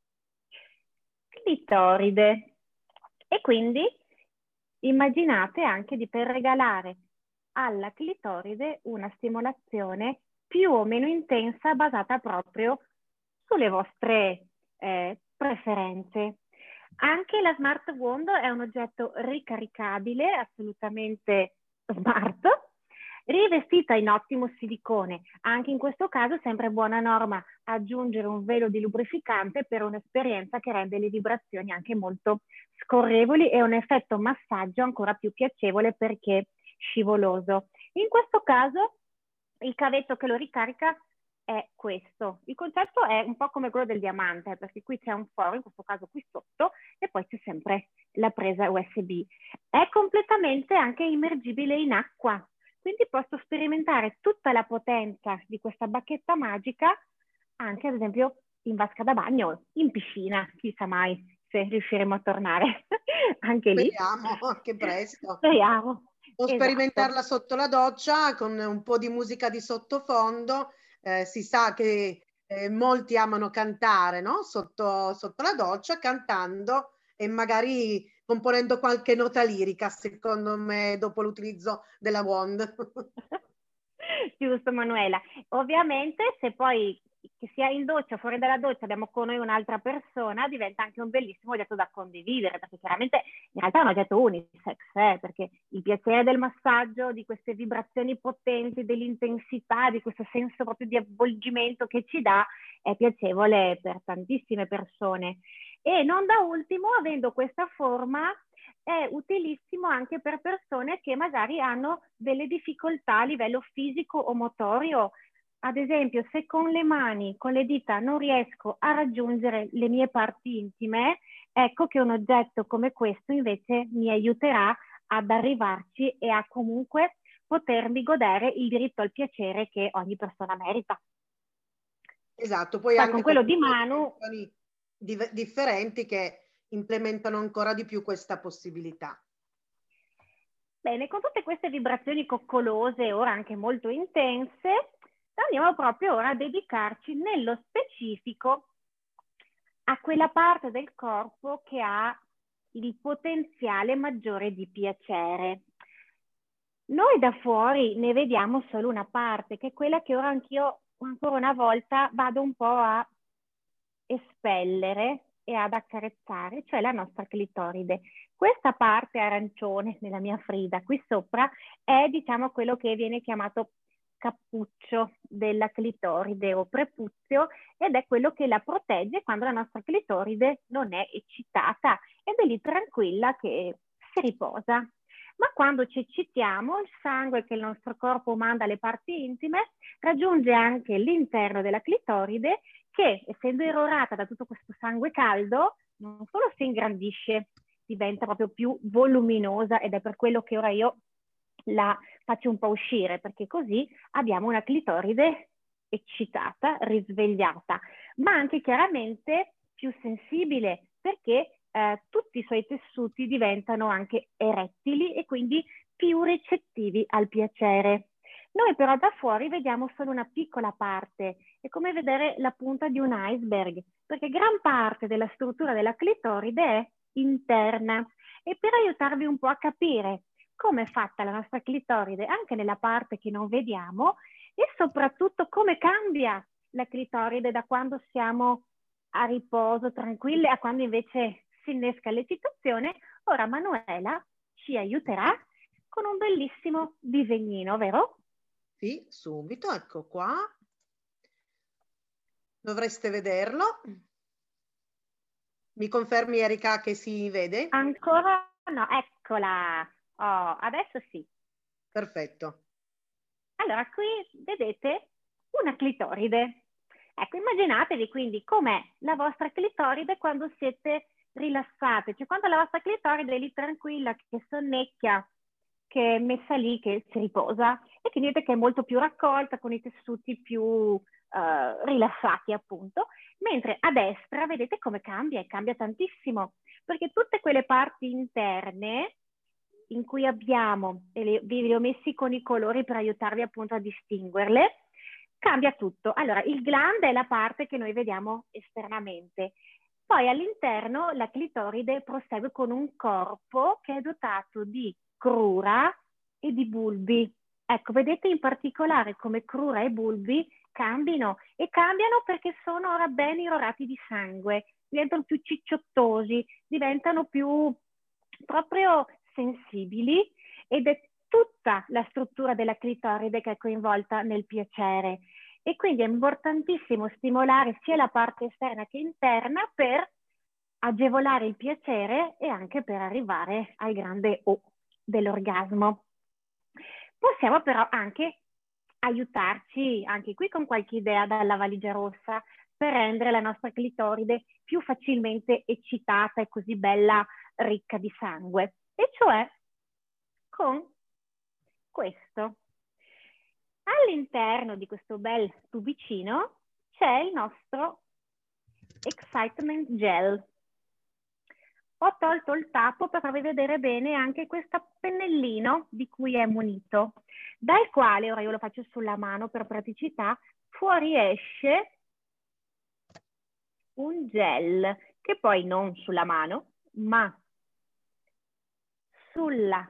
C: clitoride. E quindi immaginate anche di per regalare alla clitoride una stimolazione più o meno intensa basata proprio sulle vostre eh, preferenze. Anche la Smart Wand è un oggetto ricaricabile, assolutamente smart, rivestita in ottimo silicone. Anche in questo caso sempre buona norma aggiungere un velo di lubrificante per un'esperienza che rende le vibrazioni anche molto scorrevoli e un effetto massaggio ancora più piacevole perché scivoloso. In questo caso il cavetto che lo ricarica è questo. Il concetto è un po' come quello del diamante, perché qui c'è un foro, in questo caso qui sotto, e poi c'è sempre la presa U S B. È completamente anche immergibile in acqua, quindi posso sperimentare tutta la potenza di questa bacchetta magica anche ad esempio in vasca da bagno, in piscina, chissà mai se riusciremo a tornare anche lì.
B: Speriamo anche presto.
C: Speriamo.
B: O
C: Esatto.
B: sperimentarla sotto la doccia con un po' di musica di sottofondo. Eh, si sa che eh, molti amano cantare, no? Sotto, sotto la doccia, cantando e magari componendo qualche nota lirica, secondo me, dopo l'utilizzo della wand.
C: Giusto, Manuela. Ovviamente se poi che sia in doccia o fuori dalla doccia abbiamo con noi un'altra persona, diventa anche un bellissimo oggetto da condividere, perché chiaramente in realtà è un oggetto unisex, eh, perché il piacere del massaggio, di queste vibrazioni potenti, dell'intensità, di questo senso proprio di avvolgimento che ci dà, è piacevole per tantissime persone. E non da ultimo, avendo questa forma, è utilissimo anche per persone che magari hanno delle difficoltà a livello fisico o motorio. Ad esempio, se con le mani, con le dita non riesco a raggiungere le mie parti intime, ecco che un oggetto come questo invece mi aiuterà ad arrivarci e a comunque potermi godere il diritto al piacere che ogni persona merita.
B: Esatto, poi, poi anche
C: con quello di mano
B: differenti che implementano ancora di più questa possibilità.
C: Bene, con tutte queste vibrazioni coccolose, ora anche molto intense, andiamo proprio ora a dedicarci nello specifico a quella parte del corpo che ha il potenziale maggiore di piacere. Noi da fuori ne vediamo solo una parte, che è quella che ora anch'io ancora una volta vado un po' a espellere e ad accarezzare, cioè la nostra clitoride. Questa parte arancione nella mia Frida qui sopra è, diciamo, quello che viene chiamato cappuccio della clitoride o prepuzio, ed è quello che la protegge quando la nostra clitoride non è eccitata ed è lì tranquilla che si riposa. Ma quando ci eccitiamo, il sangue che il nostro corpo manda alle parti intime raggiunge anche l'interno della clitoride, che, essendo irrorata da tutto questo sangue caldo, non solo si ingrandisce, diventa proprio più voluminosa, ed è per quello che ora io la faccio un po' uscire, perché così abbiamo una clitoride eccitata, risvegliata, ma anche chiaramente più sensibile, perché eh, tutti i suoi tessuti diventano anche erettili e quindi più recettivi al piacere. Noi però da fuori vediamo solo una piccola parte, è come vedere la punta di un iceberg, perché gran parte della struttura della clitoride è interna. E per aiutarvi un po' a capire come è fatta la nostra clitoride anche nella parte che non vediamo, e soprattutto come cambia la clitoride da quando siamo a riposo, tranquille, a quando invece si innesca l'eccitazione, ora Manuela ci aiuterà con un bellissimo disegnino, vero?
B: Sì, subito, ecco qua. Dovreste vederlo. Mi confermi, Erika, che si vede?
C: Ancora no, eccola. Oh, adesso sì.
B: Perfetto.
C: Allora, qui vedete una clitoride. Ecco, immaginatevi quindi com'è la vostra clitoride quando siete rilassate, cioè quando la vostra clitoride è lì tranquilla, che sonnecchia, che è messa lì, che si riposa, e che vedete che è molto più raccolta, con i tessuti più eh, rilassati appunto, mentre a destra vedete come cambia, e cambia tantissimo, perché tutte quelle parti interne in cui abbiamo, e le, vi li ho messi con i colori per aiutarvi appunto a distinguerle, cambia tutto. Allora, il glande è la parte che noi vediamo esternamente. Poi all'interno la clitoride prosegue con un corpo che è dotato di crura e di bulbi. Ecco, vedete in particolare come crura e bulbi cambino, e cambiano perché sono ora ben irrorati di sangue, diventano più cicciottosi, diventano più proprio sensibili, ed è tutta la struttura della clitoride che è coinvolta nel piacere. E quindi è importantissimo stimolare sia la parte esterna che interna per agevolare il piacere e anche per arrivare al grande O dell'orgasmo. Possiamo però anche aiutarci anche qui con qualche idea dalla valigia rossa per rendere la nostra clitoride più facilmente eccitata e così bella, ricca di sangue, e cioè con questo. All'interno di questo bel tubicino c'è il nostro Excitement Gel. Ho tolto il tappo per farvi vedere bene anche questo pennellino di cui è munito, dal quale, ora io lo faccio sulla mano per praticità, fuoriesce un gel che poi non sulla mano, ma sulla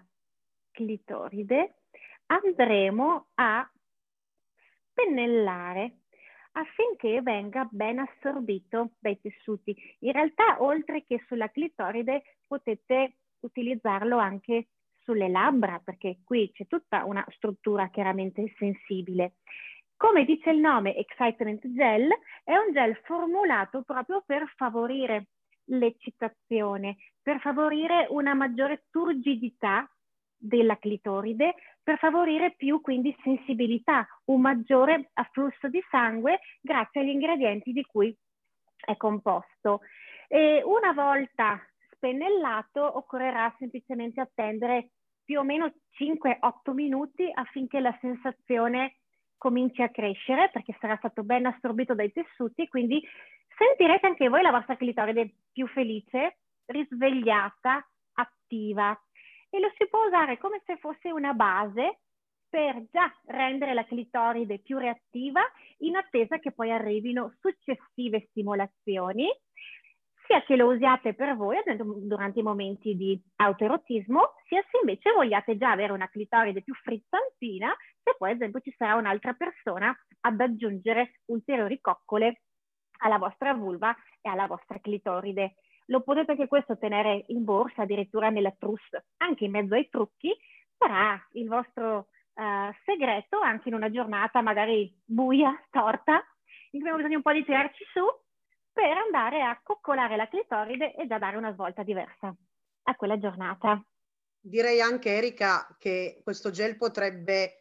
C: clitoride andremo a pennellare affinché venga ben assorbito dai tessuti. In realtà, oltre che sulla clitoride, potete utilizzarlo anche sulle labbra, perché qui c'è tutta una struttura chiaramente sensibile. Come dice il nome, Excitement Gel è un gel formulato proprio per favorire l'eccitazione, per favorire una maggiore turgidità della clitoride, per favorire più quindi sensibilità, un maggiore afflusso di sangue grazie agli ingredienti di cui è composto. E una volta spennellato occorrerà semplicemente attendere più o meno cinque otto minuti affinché la sensazione cominci a crescere, perché sarà stato ben assorbito dai tessuti, quindi sentirete anche voi la vostra clitoride più felice, risvegliata, attiva. E lo si può usare come se fosse una base per già rendere la clitoride più reattiva in attesa che poi arrivino successive stimolazioni, sia che lo usiate per voi durante i momenti di autoerotismo, sia se invece vogliate già avere una clitoride più frizzantina, se poi ad esempio ci sarà un'altra persona ad aggiungere ulteriori coccole alla vostra vulva e alla vostra clitoride. Lo potete anche questo tenere in borsa, addirittura nella trousse, anche in mezzo ai trucchi, sarà il vostro uh, segreto anche in una giornata magari buia, storta, in cui abbiamo bisogno un po' di tirarci su per andare a coccolare la clitoride e già dare una svolta diversa a quella giornata.
B: Direi anche, Erika, che questo gel potrebbe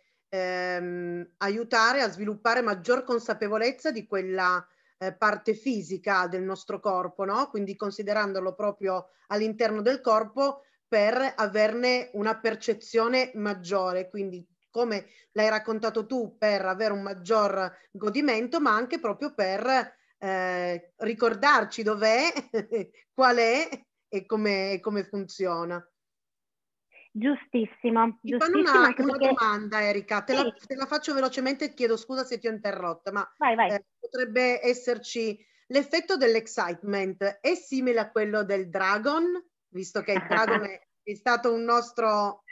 B: ehm, aiutare a sviluppare maggior consapevolezza di quella eh, parte fisica del nostro corpo, no? Quindi considerandolo proprio all'interno del corpo per averne una percezione maggiore, quindi come l'hai raccontato tu, per avere un maggior godimento, ma anche proprio per eh, ricordarci dov'è, qual è e come, come funziona.
C: Giustissimo,
B: Ti fanno
C: giustissimo
B: una,
C: anche
B: una
C: perché...
B: domanda, Erika, te,
C: Sì.
B: la, te la faccio velocemente e chiedo scusa se ti ho interrotta, ma
C: vai, vai.
B: Eh, potrebbe esserci l'effetto dell'excitement, è simile a quello del Dragon, visto che il Dragon è, è stato un nostro...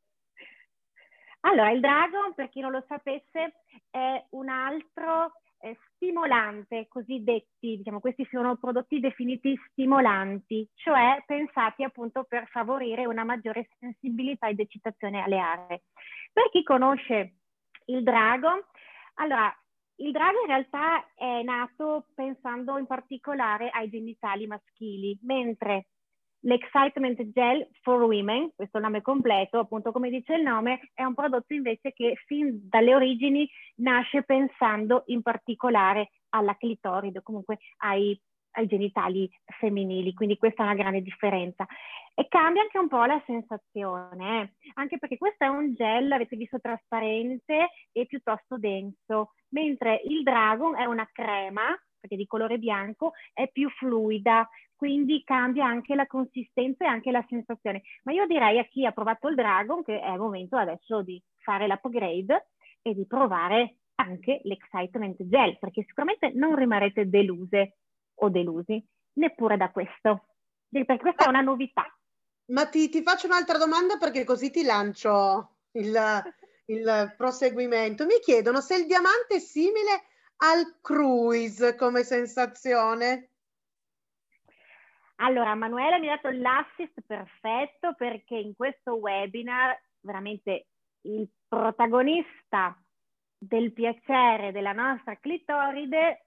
C: Allora, il Dragon, per chi non lo sapesse, è un altro eh, stimolante, cosiddetti, diciamo, questi sono prodotti definiti stimolanti, cioè pensati appunto per favorire una maggiore sensibilità ed eccitazione alle aree. Per chi conosce il Dragon, allora, il Dragon in realtà è nato pensando in particolare ai genitali maschili, mentre l'Excitement Gel for Women, questo è il nome completo, appunto come dice il nome, è un prodotto invece che fin dalle origini nasce pensando in particolare alla clitoride, comunque ai, ai genitali femminili, quindi questa è una grande differenza. E cambia anche un po' la sensazione, eh? Anche perché questo è un gel, avete visto, trasparente e piuttosto denso, mentre il Dragon è una crema, perché di colore bianco, è più fluida, quindi cambia anche la consistenza e anche la sensazione. Ma io direi a chi ha provato il Dragon che è il momento adesso di fare l'upgrade e di provare anche l'Excitement Gel, perché sicuramente non rimarrete deluse o delusi, neppure da questo, perché questa è una novità.
B: Ma ti, ti faccio un'altra domanda perché così ti lancio il, il proseguimento. Mi chiedono se il diamante è simile al cruise come sensazione.
C: Allora, Manuela mi ha dato l'assist perfetto perché in questo webinar veramente il protagonista del piacere della nostra clitoride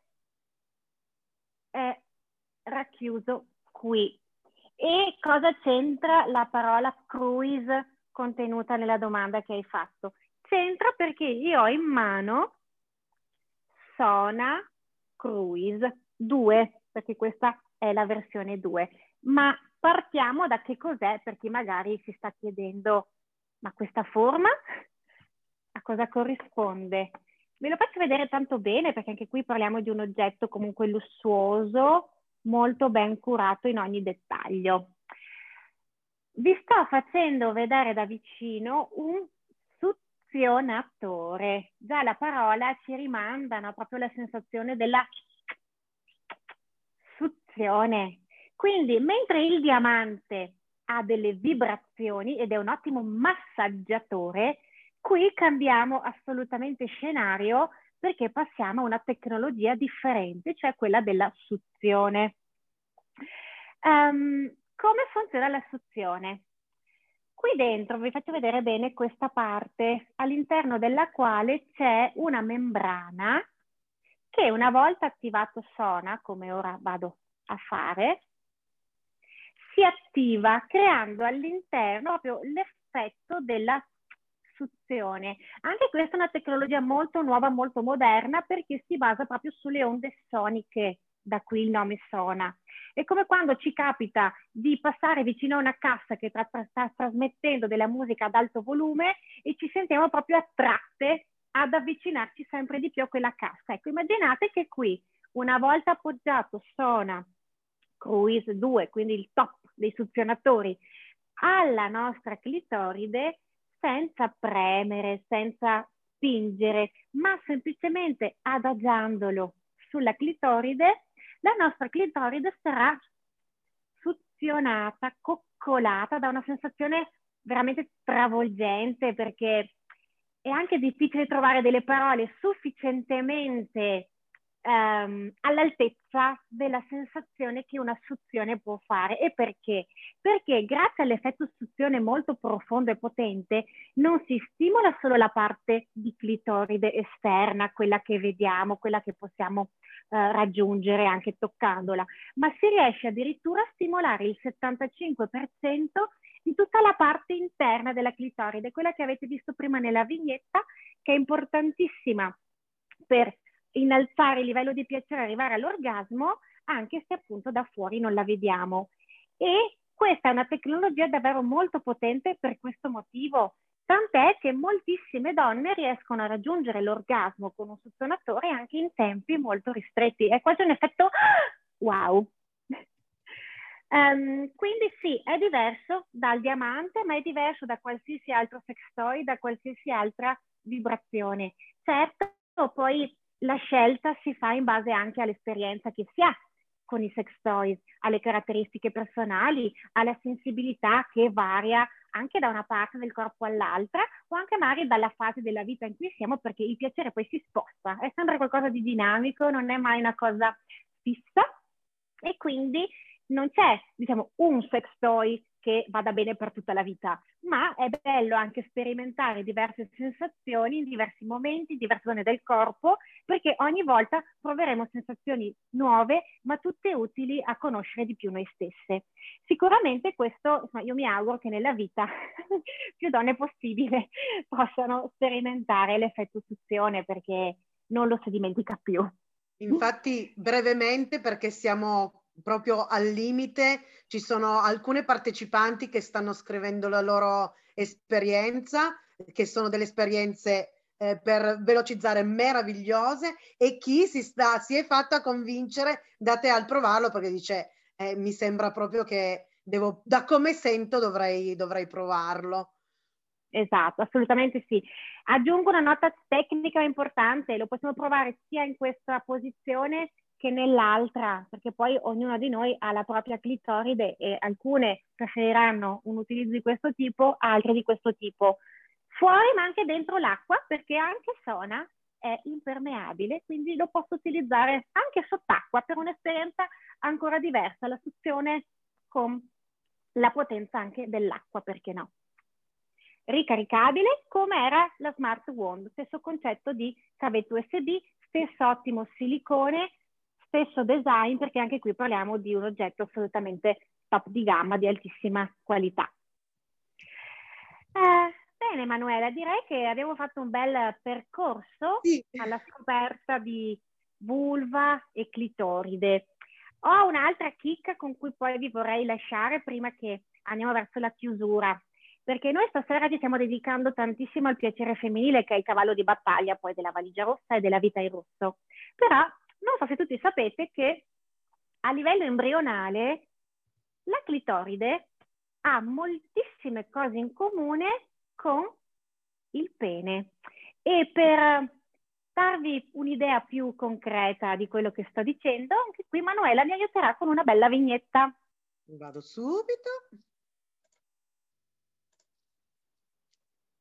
C: è racchiuso qui. E cosa c'entra la parola cruise contenuta nella domanda che hai fatto? C'entra perché io ho in mano Sona Cruise due, perché questa è la versione due. Ma partiamo da che cos'è, per chi magari si sta chiedendo, ma questa forma a cosa corrisponde? Ve lo faccio vedere tanto bene, perché anche qui parliamo di un oggetto comunque lussuoso, molto ben curato in ogni dettaglio. Vi sto facendo vedere da vicino un suzionatore. Già la parola ci rimanda, no? Proprio la sensazione della suzione. Quindi, mentre il diamante ha delle vibrazioni ed è un ottimo massaggiatore, qui cambiamo assolutamente scenario perché passiamo a una tecnologia differente, cioè quella della suzione. Um, come funziona la suzione? Qui dentro vi faccio vedere bene questa parte, all'interno della quale c'è una membrana che una volta attivato Sona, come ora vado a fare, si attiva creando all'interno proprio l'effetto della suzione. Anche questa è una tecnologia molto nuova, molto moderna, perché si basa proprio sulle onde soniche, da qui il nome Sona. È come quando ci capita di passare vicino a una cassa che tra, tra, sta trasmettendo della musica ad alto volume e ci sentiamo proprio attratte ad avvicinarci sempre di più a quella cassa. Ecco, immaginate che qui, una volta appoggiato Sona Cruise due, quindi il top dei suzionatori, alla nostra clitoride, senza premere, senza spingere, ma semplicemente adagiandolo sulla clitoride, la nostra clitoride sarà suzionata, coccolata da una sensazione veramente travolgente, perché è anche difficile trovare delle parole sufficientemente um, all'altezza della sensazione che una suzione può fare. E perché? Perché grazie all'effetto suzione molto profondo e potente non si stimola solo la parte di clitoride esterna, quella che vediamo, quella che possiamo uh, raggiungere anche toccandola, ma si riesce addirittura a stimolare il settantacinque per cento di tutta la parte interna della clitoride, quella che avete visto prima nella vignetta, che è importantissima per innalzare il livello di piacere e arrivare all'orgasmo, anche se appunto da fuori non la vediamo. E questa è una tecnologia davvero molto potente per questo motivo, tant'è che moltissime donne riescono a raggiungere l'orgasmo con un suzionatore anche in tempi molto ristretti. È quasi un effetto wow! Um, quindi sì, è diverso dal diamante, ma è diverso da qualsiasi altro sex toy, da qualsiasi altra vibrazione. Certo, poi la scelta si fa in base anche all'esperienza che si ha con i sex toys, alle caratteristiche personali, alla sensibilità che varia anche da una parte del corpo all'altra, o anche magari dalla fase della vita in cui siamo, perché il piacere poi si sposta, è sempre qualcosa di dinamico, non è mai una cosa fissa, e quindi non c'è, diciamo, un sex toy che vada bene per tutta la vita, ma è bello anche sperimentare diverse sensazioni in diversi momenti, in diverse zone del corpo, perché ogni volta proveremo sensazioni nuove, ma tutte utili a conoscere di più noi stesse. Sicuramente questo, insomma, io mi auguro che nella vita più donne possibile possano sperimentare l'effetto suzione, perché non lo si dimentica più.
B: Infatti, brevemente, perché siamo proprio al limite, ci sono alcune partecipanti che stanno scrivendo la loro esperienza, che sono delle esperienze eh, per velocizzare meravigliose, e chi si sta si è fatta convincere da te al provarlo, perché dice eh, mi sembra proprio che devo, da come sento dovrei, dovrei provarlo.
C: Esatto, assolutamente sì. Aggiungo una nota tecnica importante, lo possiamo provare sia in questa posizione che nell'altra, perché poi ognuno di noi ha la propria clitoride e alcune preferiranno un utilizzo di questo tipo, altre di questo tipo. Fuori, ma anche dentro l'acqua, perché anche Sona è impermeabile, quindi lo posso utilizzare anche sott'acqua per un'esperienza ancora diversa, la suzione con la potenza anche dell'acqua, perché no? Ricaricabile come era la Smart Wand, stesso concetto di cavetto U S B, stesso ottimo silicone, stesso design, perché anche qui parliamo di un oggetto assolutamente top di gamma, di altissima qualità. Eh, bene Manuela, direi che abbiamo fatto un bel percorso
B: sì.
C: alla scoperta di vulva e clitoride. Ho un'altra chicca con cui poi vi vorrei lasciare prima che andiamo verso la chiusura, perché noi stasera ci stiamo dedicando tantissimo al piacere femminile, che è il cavallo di battaglia poi della valigia rossa e della vita in rosso. Però non so se tutti sapete che a livello embrionale la clitoride ha moltissime cose in comune con il pene. E per darvi un'idea più concreta di quello che sto dicendo, anche qui Manuela mi aiuterà con una bella vignetta.
B: Vado subito.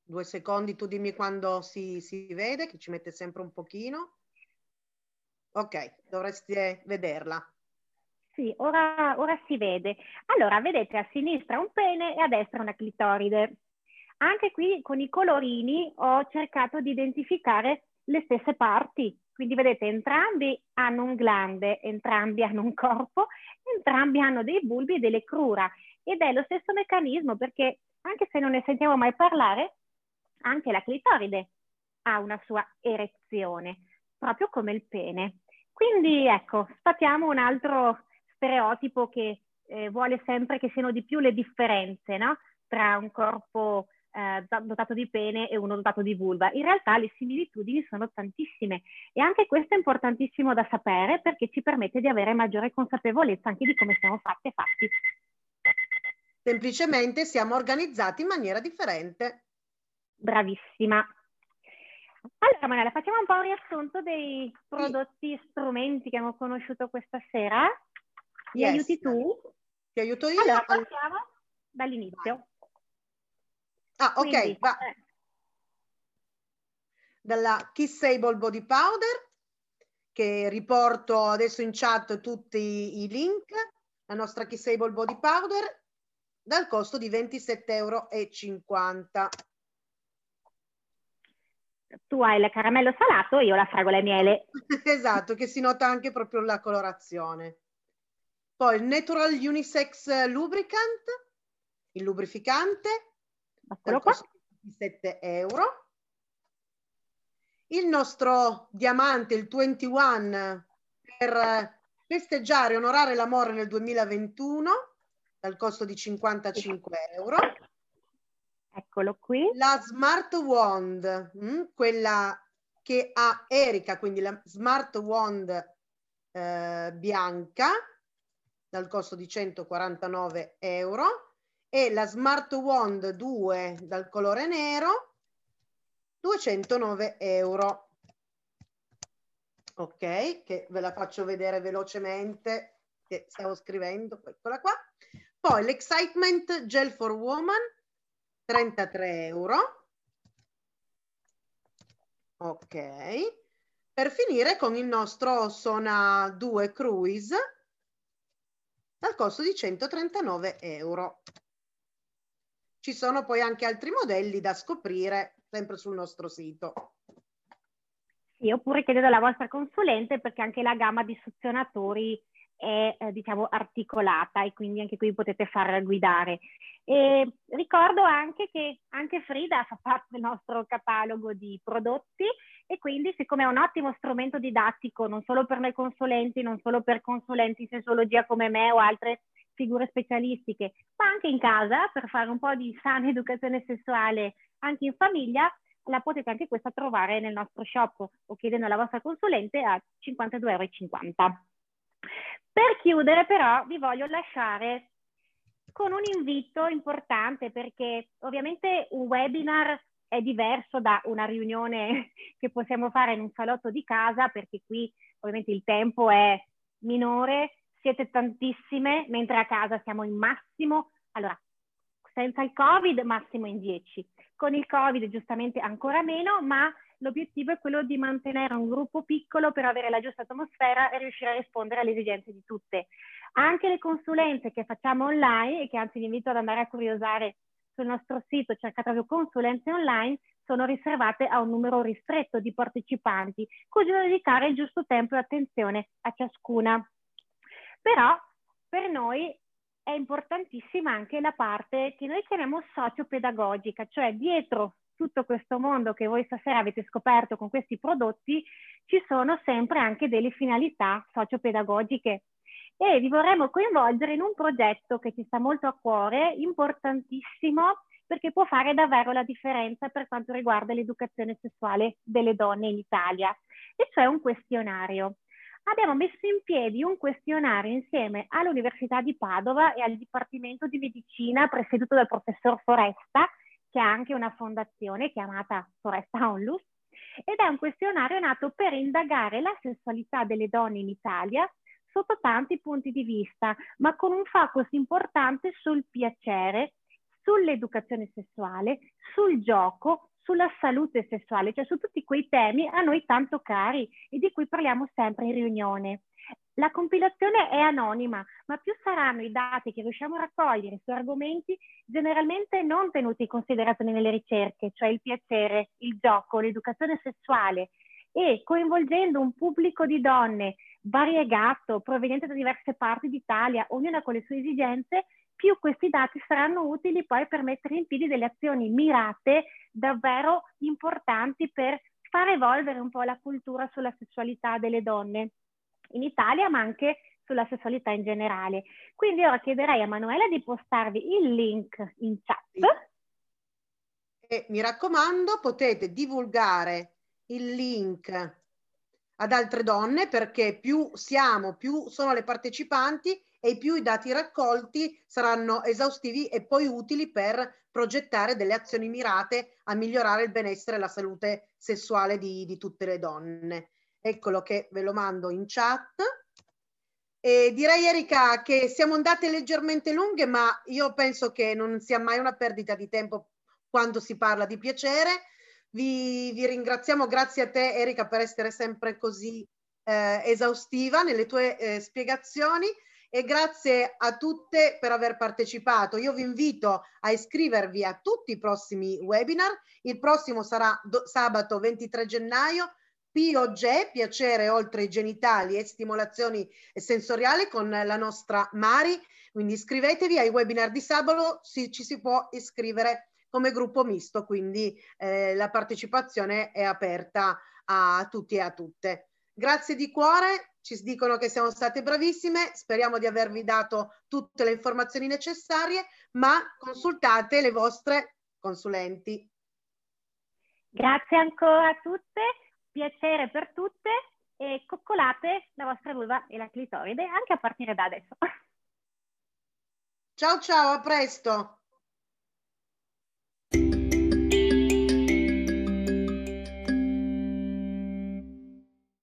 B: Due secondi, tu dimmi quando si, si vede, che ci mette sempre un pochino. Ok, dovreste vederla.
C: Sì, ora, ora si vede. Allora, vedete a sinistra un pene e a destra una clitoride. Anche qui con i colorini ho cercato di identificare le stesse parti. Quindi vedete, entrambi hanno un glande, entrambi hanno un corpo, entrambi hanno dei bulbi e delle crura. Ed è lo stesso meccanismo perché, anche se non ne sentiamo mai parlare, anche la clitoride ha una sua erezione, proprio come il pene. Quindi ecco, sfatiamo un altro stereotipo che eh, vuole sempre che siano di più le differenze, no? Tra un corpo eh, dotato di pene e uno dotato di vulva. In realtà le similitudini sono tantissime e anche questo è importantissimo da sapere perché ci permette di avere maggiore consapevolezza anche di come siamo fatti e fatti.
B: Semplicemente siamo organizzati in maniera differente.
C: Bravissima. Allora Manuela, facciamo un po' un riassunto dei prodotti e strumenti che abbiamo conosciuto questa sera. Mi
B: Yes.
C: aiuti tu?
B: Ti aiuto io?
C: Allora, partiamo dall'inizio.
B: Ah, ok,
C: Quindi,
B: va.
C: eh.
B: Dalla Kissable Body Powder, che riporto adesso in chat tutti i link, la nostra Kissable Body Powder, dal costo di ventisette e cinquanta euro.
C: Tu hai il caramello salato, io la fragola e miele.
B: Esatto, che si nota anche proprio la colorazione. Poi il Natural Unisex Lubricant, il lubrificante,
C: Eccolo
B: dal
C: qua.
B: costo di sette euro. Il nostro diamante, il ventuno, per festeggiare e onorare l'amore nel duemilaventuno, dal costo di cinquantacinque euro.
C: Eccolo qui.
B: La Smart Wand, mh, quella che ha Erika, quindi la Smart Wand eh, bianca, dal costo di centoquarantanove euro, e la Smart Wand due dal colore nero, duecentonove euro. Ok, che ve la faccio vedere velocemente, che stavo scrivendo, eccola qua. Poi l'Excitement Gel for Woman, trentatré euro. Ok. Per finire con il nostro Sona due Cruise, dal costo di centotrentanove euro. Ci sono poi anche altri modelli da scoprire, sempre sul nostro sito.
C: Sì, oppure chiedete alla vostra consulente perché anche la gamma di suzionatori è eh, diciamo articolata e quindi anche qui potete far guidare. E ricordo anche che anche Frida fa parte del nostro catalogo di prodotti e quindi siccome è un ottimo strumento didattico non solo per noi consulenti, non solo per consulenti in sessuologia come me o altre figure specialistiche, ma anche in casa per fare un po' di sana educazione sessuale anche in famiglia, la potete anche questa trovare nel nostro shop o chiedendo alla vostra consulente a cinquantadue e cinquanta euro. Per chiudere però vi voglio lasciare con un invito importante perché ovviamente un webinar è diverso da una riunione che possiamo fare in un salotto di casa perché qui ovviamente il tempo è minore, siete tantissime, mentre a casa siamo in massimo, allora senza il Covid massimo in dieci, con il Covid giustamente ancora meno, ma l'obiettivo è quello di mantenere un gruppo piccolo per avere la giusta atmosfera e riuscire a rispondere alle esigenze di tutte. Anche le consulenze che facciamo online e che anzi vi invito ad andare a curiosare sul nostro sito, cercate proprio consulenze online, sono riservate a un numero ristretto di partecipanti, così da dedicare il giusto tempo e attenzione a ciascuna. Però per noi è importantissima anche la parte che noi chiamiamo socio-pedagogica, cioè dietro tutto questo mondo che voi stasera avete scoperto con questi prodotti ci sono sempre anche delle finalità socio-pedagogiche e vi vorremmo coinvolgere in un progetto che ci sta molto a cuore, importantissimo, perché può fare davvero la differenza per quanto riguarda l'educazione sessuale delle donne in Italia, e cioè un questionario. Abbiamo messo in piedi un questionario insieme all'Università di Padova e al Dipartimento di Medicina presieduto dal professor Foresta, che ha anche una fondazione chiamata Foresta Onlus, ed è un questionario nato per indagare la sessualità delle donne in Italia sotto tanti punti di vista, ma con un focus importante sul piacere, sull'educazione sessuale, sul gioco, sulla salute sessuale, cioè su tutti quei temi a noi tanto cari e di cui parliamo sempre in riunione. La compilazione è anonima, ma più saranno i dati che riusciamo a raccogliere su argomenti generalmente non tenuti in considerazione nelle ricerche, cioè il piacere, il gioco, l'educazione sessuale, e coinvolgendo un pubblico di donne variegato, proveniente da diverse parti d'Italia, ognuna con le sue esigenze, più questi dati saranno utili poi per mettere in piedi delle azioni mirate davvero importanti per far evolvere un po' la cultura sulla sessualità delle donne in Italia, ma anche sulla sessualità in generale. Quindi ora chiederei a Manuela di postarvi il link in chat.
B: Sì. E mi raccomando, potete divulgare il link ad altre donne, perché più siamo, più sono le partecipanti e più i dati raccolti saranno esaustivi e poi utili per progettare delle azioni mirate a migliorare il benessere e la salute sessuale di, di tutte le donne. Eccolo che ve lo mando in chat. E direi, Erika, che siamo andate leggermente lunghe, ma io penso che non sia mai una perdita di tempo quando si parla di piacere. Vi, vi ringraziamo, grazie a te Erika per essere sempre così eh, esaustiva nelle tue eh, spiegazioni, e grazie a tutte per aver partecipato. Io vi invito a iscrivervi a tutti i prossimi webinar. Il prossimo sarà sabato ventitré gennaio, P O G, piacere oltre i genitali e stimolazioni sensoriali, con la nostra Mari. Quindi iscrivetevi ai webinar di sabato, si, ci si può iscrivere come gruppo misto, quindi eh, la partecipazione è aperta a tutti e a tutte. Grazie di cuore, ci dicono che siamo state bravissime, speriamo di avervi dato tutte le informazioni necessarie, ma consultate le vostre consulenti.
C: Grazie ancora a tutte, piacere per tutte, e coccolate la vostra vulva e la clitoride anche a partire da adesso.
B: Ciao ciao, a presto!